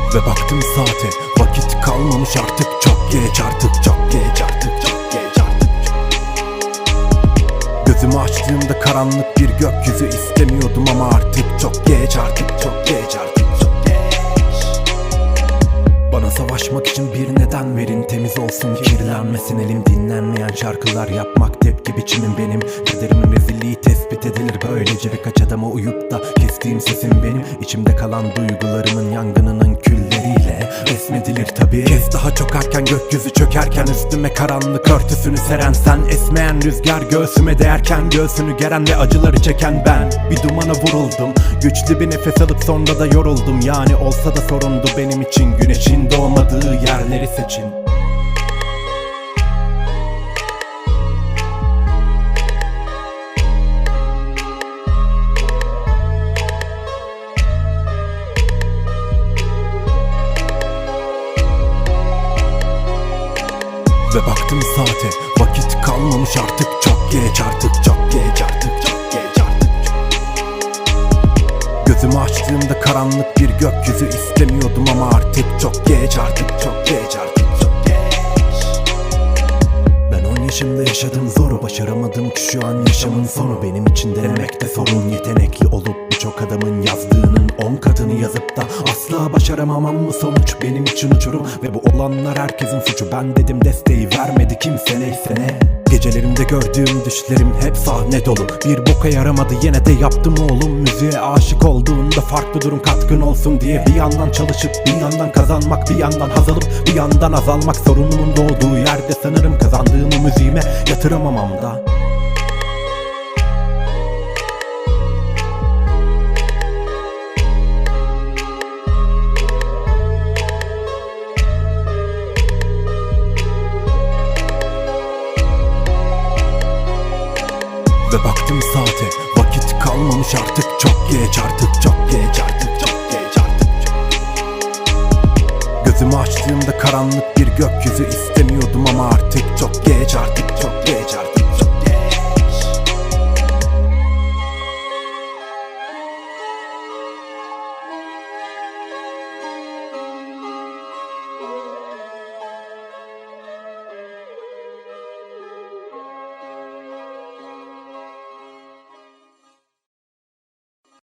Ve baktım saate, vakit kalmamış artık. Çok geç artık, çok geç artık, çok geç artık. Gözümü açtığımda karanlık bir gökyüzü istemiyordum ama artık çok geç artık, çok geç artık, çok geç. Bana savaşmak için bir neden verin, temiz olsun kirlenmesin elim. Dinlenmeyen şarkılar yapmak tepki biçimim benim. Kaderimin rezilliği tespit edilir böylece, birkaç adama uyup da kestiğim sesim benim. İçimde kalan duygularımın yangınının külleriyle resmedilir tabii. Kez daha çok erken gökyüzü çökerken, üstüme karanlık örtüsünü seren sen. Esmeyen rüzgar göğsüme değerken, göğsünü geren ve acıları çeken ben. Bir dumana vuruldum, güçlü bir nefes alıp sonra da yoruldum. Yani olsa da sorundu benim için, güneşin doğmadığı yerleri seçin. Ve baktım saate, vakit kalmamış artık. Çok geç artık, çok geç artık, çok geç artık. Gözümü açtığımda karanlık bir gökyüzü istemiyordum ama artık çok geç artık, çok geç artık, çok geç. Ben 10 yaşımda yaşadım zoru, başaramadım ki şu an yaşamın sonu. Benim için denemekte sorun, yetenekli olup birçok adamın yazdığının 10 katını yazıp da asla başaramamam mı sonuç? Benim için uçurum ve bu olanlar herkesin suçu. Ben dedim desteği vermedi kimse, neyse ne. Gecelerimde gördüğüm düşlerim hep sahne dolu. Bir boka yaramadı yine de yaptım oğlum. Müziğe aşık olduğunda farklı durum katkın olsun diye. Bir yandan çalışıp bir yandan kazanmak, bir yandan haz alıp bir yandan azalmak. Sorunumun doğduğu yerde sanırım kazandığımı müziğime yatıramamam da. Ve baktım saate, vakit kalmamış artık. Çok geç artık, çok geç artık, çok geç artık. Gözümü açtığımda karanlık bir gökyüzü istemiyordum ama artık çok geç artık, çok geç artık.